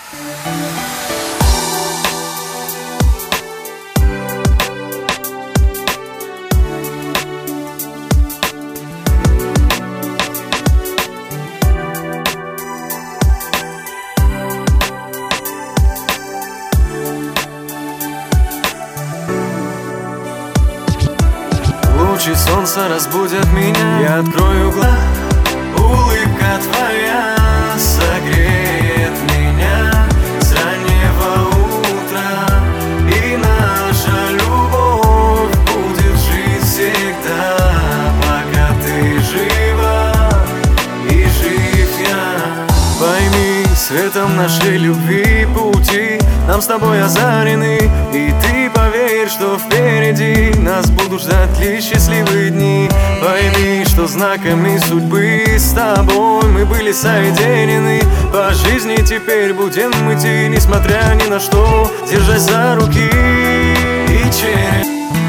Лучи солнца разбудят меня, я открою глаза. Улыбка твоя согреет меня с раннего утра, и наша любовь будет жить всегда, пока ты жива и жив я. Пойми, светом нашей любви пути нам с тобой озарены, и ты поверь, что впереди нас будут ждать лишь счастливые дни. Пойми, что знаками судьбы с тобой мы были соединены. По жизни теперь будем идти, несмотря ни на что, держась за руки и через